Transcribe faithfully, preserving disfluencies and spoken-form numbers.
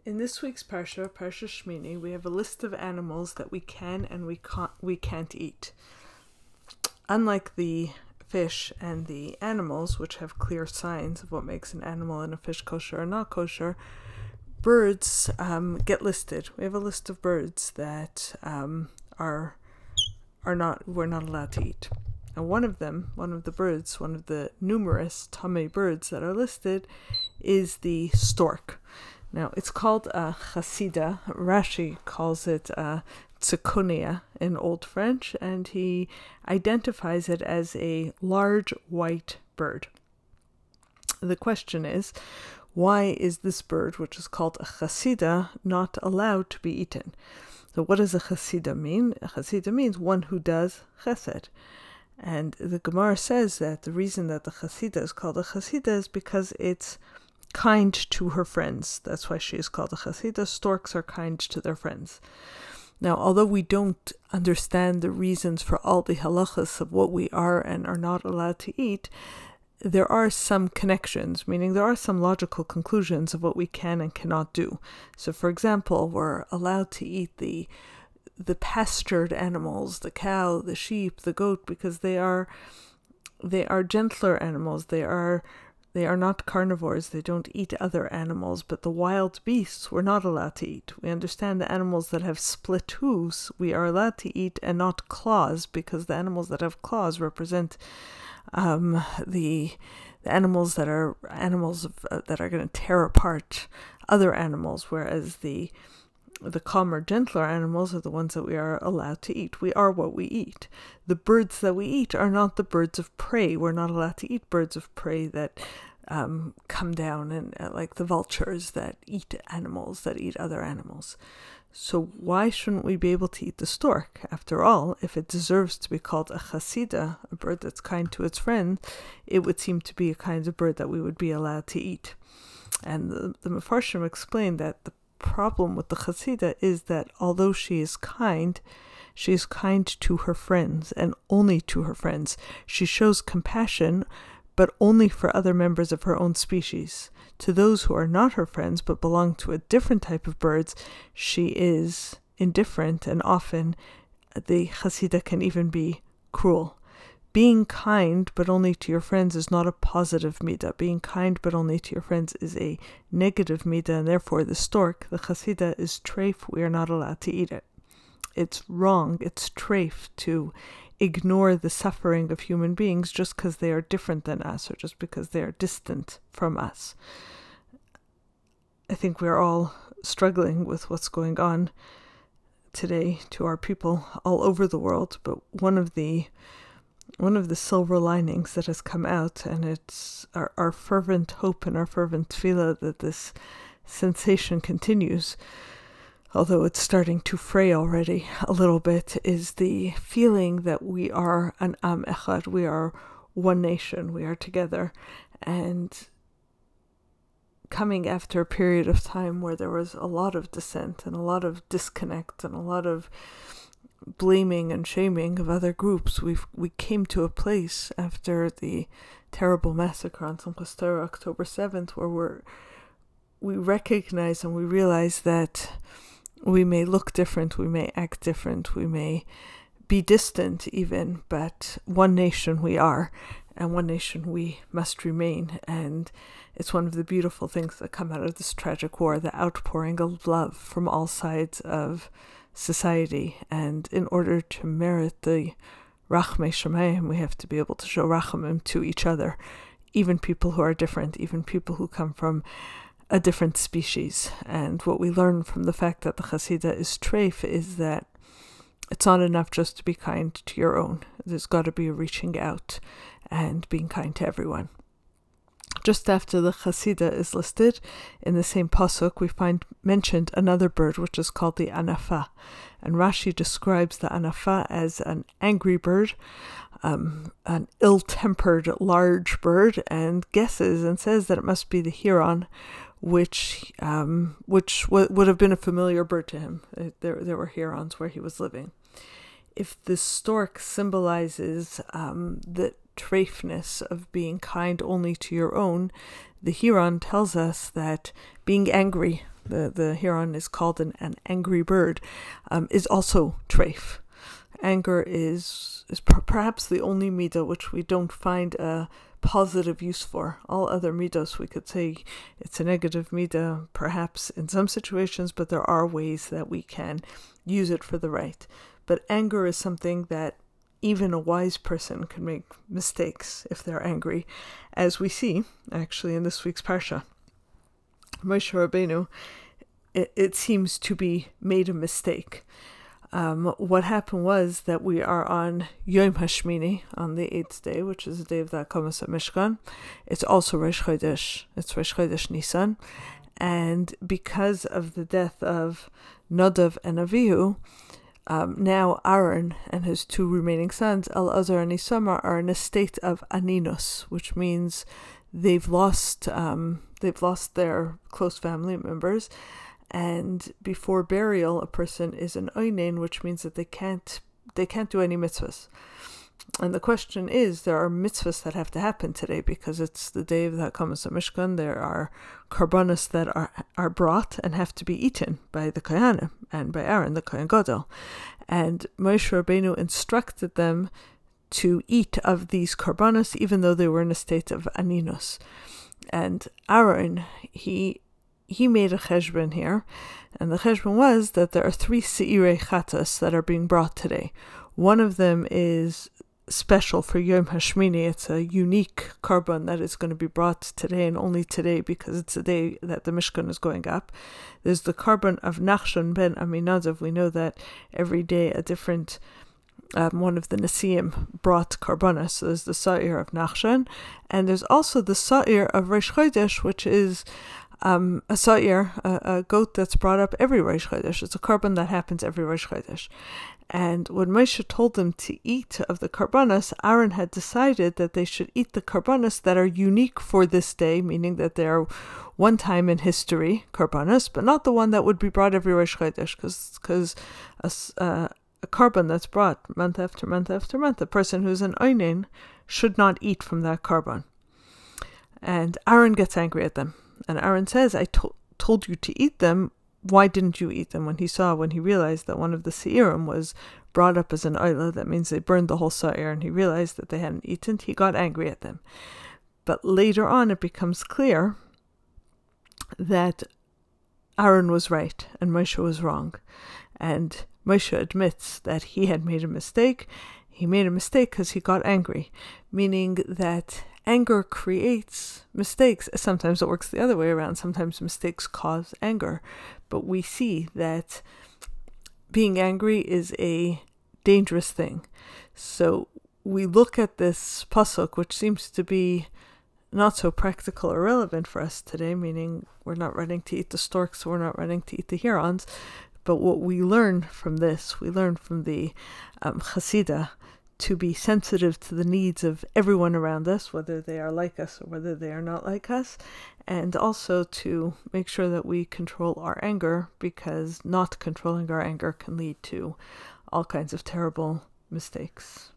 In this week's Parsha, Parsha Shmini, we have a list of animals that we can and we can't, we can't eat. Unlike the fish and the animals, which have clear signs of what makes an animal and a fish kosher or not kosher, birds um, get listed. We have a list of birds that um, are are not we're not allowed to eat. And one of them, one of the birds, one of the numerous tamei birds that are listed, is the stork. Now, it's called a chasida. Rashi calls it a tsukunia in Old French, and he identifies it as a large white bird. The question is, why is this bird, which is called a chasida, not allowed to be eaten? So what does a chasida mean? A chasida means one who does chesed. And the Gemara says that the reason that the chasida is called a chasida is because it's kind to her friends. That's why she is called a chasida. Storks are kind to their friends. Now, although we don't understand the reasons for all the halachas of what we are and are not allowed to eat, there are some connections, meaning there are some logical conclusions of what we can and cannot do. So, for example, we're allowed to eat the the pastured animals, the cow, the sheep, the goat, because they are they are gentler animals. They are They are not carnivores. They don't eat other animals, but the wild beasts we're not allowed to eat. We understand the animals that have split hooves we are allowed to eat, and not claws, because the animals that have claws represent um, the, the animals that are animals of, uh, that are going to tear apart other animals, whereas the the calmer, gentler animals are the ones that we are allowed to eat. We are what we eat. The birds that we eat are not the birds of prey. We're not allowed to eat birds of prey that um, come down and uh, like the vultures that eat animals, that eat other animals. So why shouldn't we be able to eat the stork? After all, if it deserves to be called a chasida, a bird that's kind to its friend, it would seem to be a kind of bird that we would be allowed to eat. And the, the Mefarshim explained that the problem with the chasida is that although she is kind, she is kind to her friends and only to her friends. She shows compassion, but only for other members of her own species. To those who are not her friends but belong to a different type of birds, she is indifferent, and often the chasida can even be cruel. Being kind but only to your friends is not a positive midah. Being kind but only to your friends is a negative midah, and therefore the stork, the chasida, is treif. We are not allowed to eat it. It's wrong, it's treif to ignore the suffering of human beings just because they are different than us, or just because they are distant from us. I think we're all struggling with what's going on today to our people all over the world, but one of the One of the silver linings that has come out, and it's our, our fervent hope and our fervent tefillah that this sensation continues, although it's starting to fray already a little bit, is the feeling that we are an am echad, we are one nation, we are together. And coming after a period of time where there was a lot of dissent and a lot of disconnect and a lot of blaming and shaming of other groups, we we came to a place after the terrible massacre on Simchas Torah, October seventh, where we're, we recognize and we realize that we may look different, we may act different, we may be distant even, but one nation we are, and one nation we must remain. And it's one of the beautiful things that come out of this tragic war, the outpouring of love from all sides of society. And in order to merit the Rachmei Shemayim, we have to be able to show Rachamim to each other, even people who are different, even people who come from a different species. And what we learn from the fact that the chasida is treif is that it's not enough just to be kind to your own. There's got to be a reaching out and being kind to everyone. Just after the chasida is listed, in the same pasuk, we find mentioned another bird, which is called the anafa. And Rashi describes the anafa as an angry bird, um, an ill-tempered large bird, and guesses and says that it must be the heron, which um, which w- would have been a familiar bird to him. There, there were herons where he was living. If the stork symbolizes um, the treifness of being kind only to your own, the heron tells us that being angry, the, the heron is called an, an angry bird, um, is also treif. Anger is is per- perhaps the only midah which we don't find a positive use for. All other midos, we could say it's a negative midah, perhaps in some situations, but there are ways that we can use it for the right. But anger is something that even a wise person can make mistakes if they're angry, as we see actually in this week's parsha. Moshe Rabbeinu, it, it seems to be made a mistake. Um, what happened was that we are on Yom HaShmini, on the eighth day, which is the day of the Akamas HaMishkan. It's also Rosh Chodesh. It's Rosh Chodesh Nisan. And because of the death of Nadav and Avihu, um, now Aaron and his two remaining sons, Elazar and Isamar, are in a state of aninus, which means they've lost um, they've lost their close family members. And before burial, a person is an oinen, which means that they can't they can't do any mitzvahs. And the question is, there are mitzvahs that have to happen today because it's the day of the Hakamas HaMishkan. There are karbanos that are are brought and have to be eaten by the Kohanim and by Aaron, the Kohen Gadol. And Moshe Rabbeinu instructed them to eat of these karbanos, even though they were in a state of aninus. And Aaron, he he made a cheshbon here, and the cheshbon was that there are three seirei chatas that are being brought today. One of them is special for Yom HaShmini. It's a unique korban that is going to be brought today and only today because it's the day that the Mishkan is going up. There's the korban of Nachshon ben Aminadav. We know that every day a different Um, one of the Nesiim brought karbanos. So there's the Sa'ir of Nachshon, and there's also the Sa'ir of Rosh Chodesh, which is um, a Sa'ir, a, a goat that's brought up every Rosh Chodesh. It's a korban that happens every Rosh Chodesh. And when Moshe told them to eat of the karbanos, Aaron had decided that they should eat the karbanos that are unique for this day, meaning that they are one time in history karbanos, but not the one that would be brought every Rosh Chodesh, because a uh, a korban that's brought month after month after month, the person who's an oinen should not eat from that korban. And Aaron gets angry at them. And Aaron says, I to- told you to eat them. Why didn't you eat them? When he saw, when he realized that one of the seirim was brought up as an oila, that means they burned the whole seir, and he realized that they hadn't eaten, he got angry at them. But later on it becomes clear that Aaron was right and Moshe was wrong. And Moshe admits that he had made a mistake. He made a mistake because he got angry, meaning that anger creates mistakes. Sometimes it works the other way around. Sometimes mistakes cause anger. But we see that being angry is a dangerous thing. So we look at this pasuk, which seems to be not so practical or relevant for us today, meaning we're not running to eat the storks, we're not running to eat the herons. But what we learn from this, we learn from the um, Hasidah, to be sensitive to the needs of everyone around us, whether they are like us or whether they are not like us, and also to make sure that we control our anger, because not controlling our anger can lead to all kinds of terrible mistakes.